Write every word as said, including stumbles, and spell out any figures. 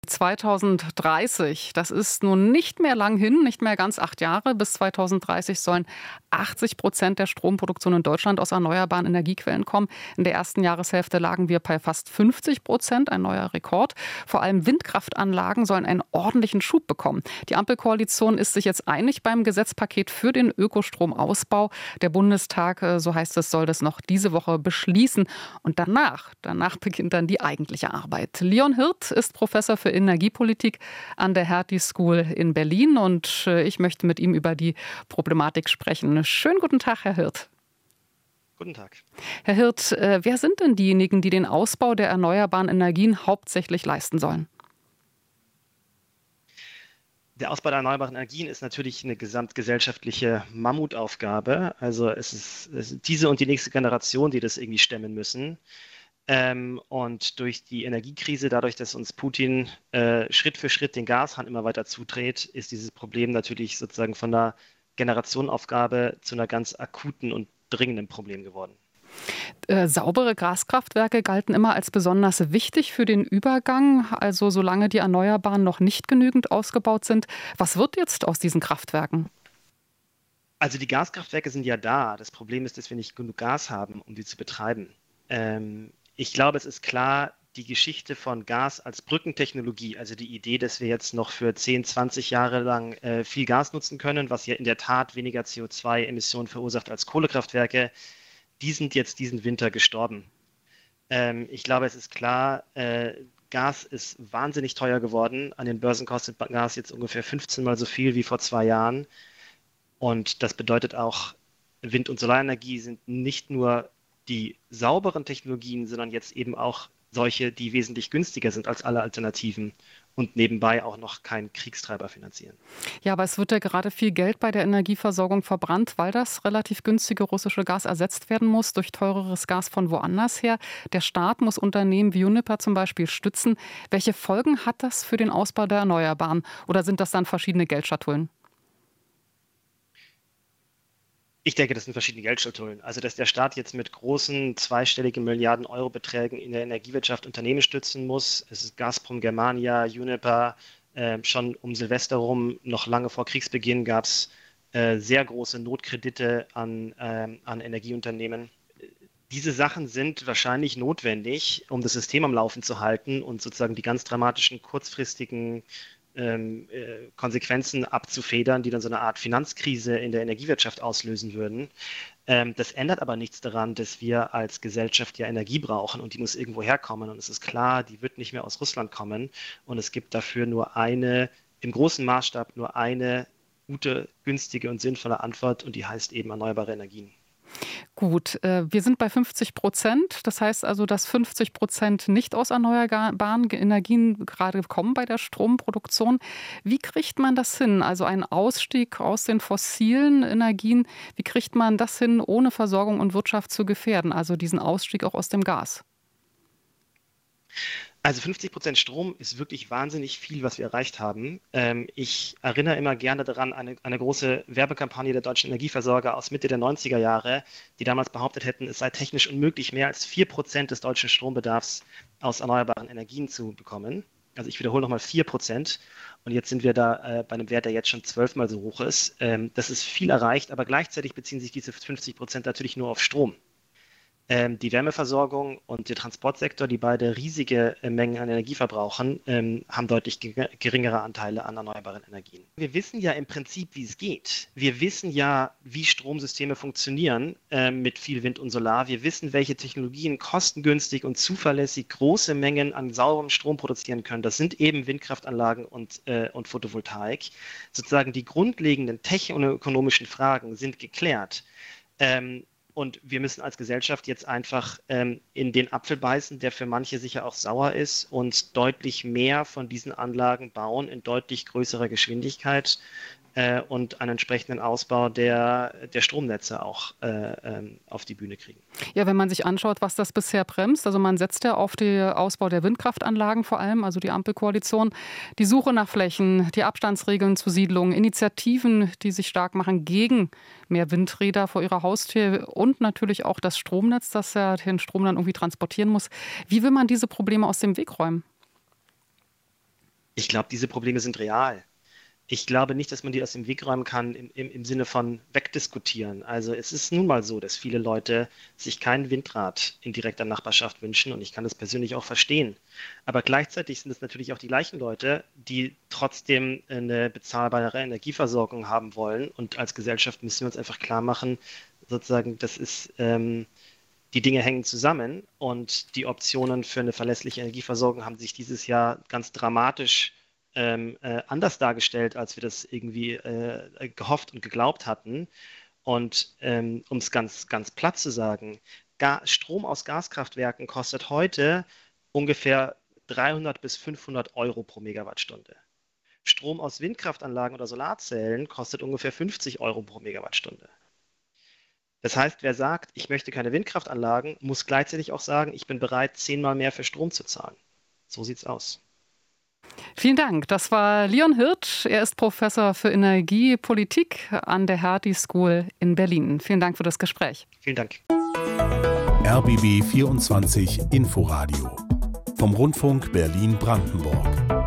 zweitausenddreißig, das ist nun nicht mehr lang hin, nicht mehr ganz acht Jahre. Bis zweitausenddreißig sollen achtzig Prozent der Stromproduktion in Deutschland aus erneuerbaren Energiequellen kommen. In der ersten Jahreshälfte lagen wir bei fast fünfzig Prozent, ein neuer Rekord. Vor allem Windkraftanlagen sollen einen ordentlichen Schub bekommen. Die Ampelkoalition ist sich jetzt einig beim Gesetzpaket für den Ökostromausbau. Der Bundestag, so heißt es, soll das noch diese Woche beschließen. Und danach, danach beginnt dann die eigentliche Arbeit. Leon Hirt ist Professor für Energiepolitik an der Hertie School in Berlin und ich möchte mit ihm über die Problematik sprechen. Schönen guten Tag, Herr Hirt. Guten Tag. Herr Hirt, wer sind denn diejenigen, die den Ausbau der erneuerbaren Energien hauptsächlich leisten sollen? Der Ausbau der erneuerbaren Energien ist natürlich eine gesamtgesellschaftliche Mammutaufgabe. Also es ist, es ist diese und die nächste Generation, die das irgendwie stemmen müssen. Ähm, und durch die Energiekrise, dadurch, dass uns Putin äh, Schritt für Schritt den Gashahn immer weiter zudreht, ist dieses Problem natürlich sozusagen von einer Generationenaufgabe zu einer ganz akuten und dringenden Problem geworden. Äh, saubere Gaskraftwerke galten immer als besonders wichtig für den Übergang, also solange die Erneuerbaren noch nicht genügend ausgebaut sind. Was wird jetzt aus diesen Kraftwerken? Also die Gaskraftwerke sind ja da. Das Problem ist, dass wir nicht genug Gas haben, um sie zu betreiben. Ähm, Ich glaube, es ist klar, die Geschichte von Gas als Brückentechnologie, also die Idee, dass wir jetzt noch für zehn, zwanzig Jahre lang äh, viel Gas nutzen können, was ja in der Tat weniger C O zwei Emissionen verursacht als Kohlekraftwerke, die sind jetzt diesen Winter gestorben. Ähm, ich glaube, es ist klar, äh, Gas ist wahnsinnig teuer geworden. An den Börsen kostet Gas jetzt ungefähr fünfzehn Mal so viel wie vor zwei Jahren. Und das bedeutet auch, Wind- und Solarenergie sind nicht nur die sauberen Technologien, sondern jetzt eben auch solche, die wesentlich günstiger sind als alle Alternativen und nebenbei auch noch keinen Kriegstreiber finanzieren. Ja, aber es wird ja gerade viel Geld bei der Energieversorgung verbrannt, weil das relativ günstige russische Gas ersetzt werden muss durch teureres Gas von woanders her. Der Staat muss Unternehmen wie Uniper zum Beispiel stützen. Welche Folgen hat das für den Ausbau der Erneuerbaren? Oder sind das dann verschiedene Geldschatullen? Ich denke, das sind verschiedene Geldschatullen. Also, dass der Staat jetzt mit großen zweistelligen Milliarden-Euro-Beträgen in der Energiewirtschaft Unternehmen stützen muss. Es ist Gazprom, Germania, Uniper. Äh, schon um Silvester rum, noch lange vor Kriegsbeginn, gab es äh, sehr große Notkredite an, ähm, an Energieunternehmen. Diese Sachen sind wahrscheinlich notwendig, um das System am Laufen zu halten und sozusagen die ganz dramatischen kurzfristigen Ähm, äh, Konsequenzen abzufedern, die dann so eine Art Finanzkrise in der Energiewirtschaft auslösen würden. Ähm, das ändert aber nichts daran, dass wir als Gesellschaft ja Energie brauchen und die muss irgendwo herkommen. Und es ist klar, die wird nicht mehr aus Russland kommen. Und es gibt dafür nur eine, im großen Maßstab nur eine gute, günstige und sinnvolle Antwort und die heißt eben erneuerbare Energien. Gut, äh, wir sind bei fünfzig Prozent. Das heißt also, dass fünfzig Prozent nicht aus erneuerbaren Energien gerade kommen bei der Stromproduktion. Wie kriegt man das hin? Also ein Ausstieg aus den fossilen Energien, wie kriegt man das hin, ohne Versorgung und Wirtschaft zu gefährden? Also diesen Ausstieg auch aus dem Gas. Also fünfzig Prozent Strom ist wirklich wahnsinnig viel, was wir erreicht haben. Ähm, ich erinnere immer gerne daran, eine, eine große Werbekampagne der deutschen Energieversorger aus Mitte der neunziger Jahre, die damals behauptet hätten, es sei technisch unmöglich, mehr als vier Prozent des deutschen Strombedarfs aus erneuerbaren Energien zu bekommen. Also ich wiederhole nochmal vier Prozent. Und jetzt sind wir da äh, bei einem Wert, der jetzt schon zwölfmal so hoch ist. Ähm, das ist viel erreicht, aber gleichzeitig beziehen sich diese fünfzig Prozent natürlich nur auf Strom. Ähm, die Wärmeversorgung und der Transportsektor, die beide riesige äh, Mengen an Energie verbrauchen, ähm, haben deutlich ge- geringere Anteile an erneuerbaren Energien. Wir wissen ja im Prinzip, wie es geht. Wir wissen ja, wie Stromsysteme funktionieren äh, mit viel Wind und Solar. Wir wissen, welche Technologien kostengünstig und zuverlässig große Mengen an sauberem Strom produzieren können. Das sind eben Windkraftanlagen und, äh, und Photovoltaik. Sozusagen die grundlegenden techno-ökonomischen Fragen sind geklärt. Ähm, Und wir müssen als Gesellschaft jetzt einfach ähm, in den Apfel beißen, der für manche sicher auch sauer ist, und deutlich mehr von diesen Anlagen bauen in deutlich größerer Geschwindigkeit äh, und einen entsprechenden Ausbau der, der Stromnetze auch äh, ähm, auf die Bühne kriegen. Ja, wenn man sich anschaut, was das bisher bremst, also man setzt ja auf den Ausbau der Windkraftanlagen vor allem, also die Ampelkoalition, die Suche nach Flächen, die Abstandsregeln zu Siedlungen, Initiativen, die sich stark machen gegen mehr Windräder vor ihrer Haustür und natürlich auch das Stromnetz, das ja den Strom dann irgendwie transportieren muss. Wie will man diese Probleme aus dem Weg räumen? glaube, diese Probleme sind real. Ich glaube nicht, dass man die aus dem Weg räumen kann im, im, im Sinne von wegdiskutieren. Also es ist nun mal so, dass viele Leute sich kein Windrad in direkter Nachbarschaft wünschen und ich kann das persönlich auch verstehen. Aber gleichzeitig sind es natürlich auch die gleichen Leute, die trotzdem eine bezahlbare Energieversorgung haben wollen und als Gesellschaft müssen wir uns einfach klar machen, sozusagen, das ist, ähm, die Dinge hängen zusammen und die Optionen für eine verlässliche Energieversorgung haben sich dieses Jahr ganz dramatisch Ähm, äh, anders dargestellt, als wir das irgendwie äh, gehofft und geglaubt hatten. Und ähm, um es ganz, ganz platt zu sagen, Ga- Strom aus Gaskraftwerken kostet heute ungefähr dreihundert bis fünfhundert Euro pro Megawattstunde. Strom aus Windkraftanlagen oder Solarzellen kostet ungefähr fünfzig Euro pro Megawattstunde. Das heißt, wer sagt, ich möchte keine Windkraftanlagen, muss gleichzeitig auch sagen, ich bin bereit, zehnmal mehr für Strom zu zahlen. So sieht's aus. Vielen Dank. Das war Leon Hirt. Er ist Professor für Energiepolitik an der Hertie School in Berlin. Vielen Dank für das Gespräch. Vielen Dank. R B B vierundzwanzig Inforadio vom Rundfunk Berlin-Brandenburg.